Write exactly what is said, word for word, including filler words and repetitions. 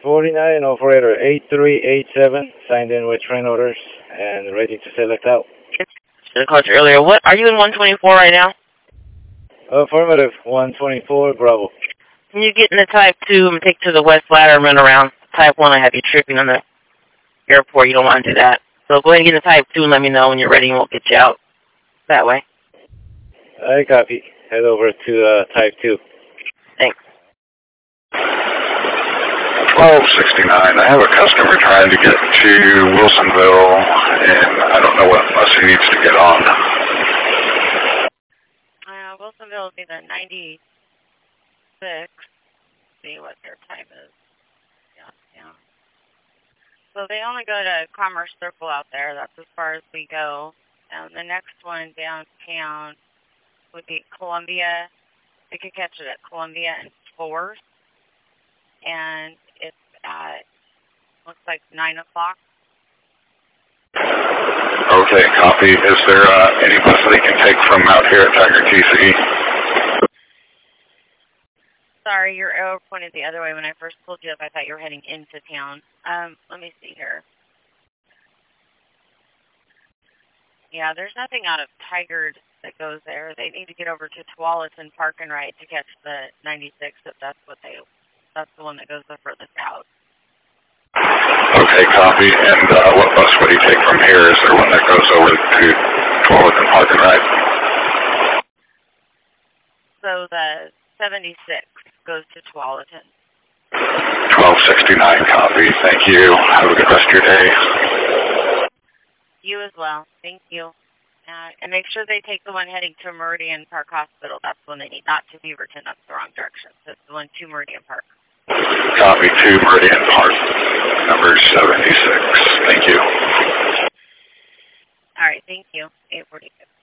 forty-nine, operator eight three eight seven, signed in with train orders and ready to select out. Should have called you earlier. What, are you in one twenty-four right now? Affirmative, one twenty-four, Bravo. Can you get in the Type two and take to the West Ladder and run around? Type one, I have you tripping on the airport. You don't want to do that. So go ahead and get in the Type two and let me know when you're ready and we'll get you out that way. I copy. Head over to uh, Type two. Thanks. twelve sixty-nine. I have a customer trying to get to Wilsonville, and I don't know what bus he needs to get on. Uh, Wilsonville will be the ninety-six. See what their time is. Yeah, yeah. So they only go to Commerce Circle out there. That's as far as we go. And the next one downtown would be Columbia. We could catch it at Columbia and Fourth. And it's at, looks like nine o'clock. Okay, copy. Is there uh, any bus that he can take from out here at Tiger T C? Sorry, your arrow pointed the other way. When I first pulled you up, I thought you were heading into town. Um, let me see here. Yeah, there's nothing out of Tigard that goes there. They need to get over to Tualatin Park and Ride to catch the ninety-six if that's what they, that's the one that goes the furthest out. Okay, copy. And uh, what bus would he take from here? Is there one that goes over to Tualatin Park and Ride? So the seventy-six goes to Tualatin. twelve sixty-nine, copy. Thank you. Have a good rest of your day. You as well. Thank you. Uh, and make sure they take the one heading to Meridian Park Hospital. That's the one they need, not to Beaverton. That's the wrong direction. So it's the one to Meridian Park. Copy, to Meridian Park, number seventy-six. Thank you. All right, thank you. eight forty-six.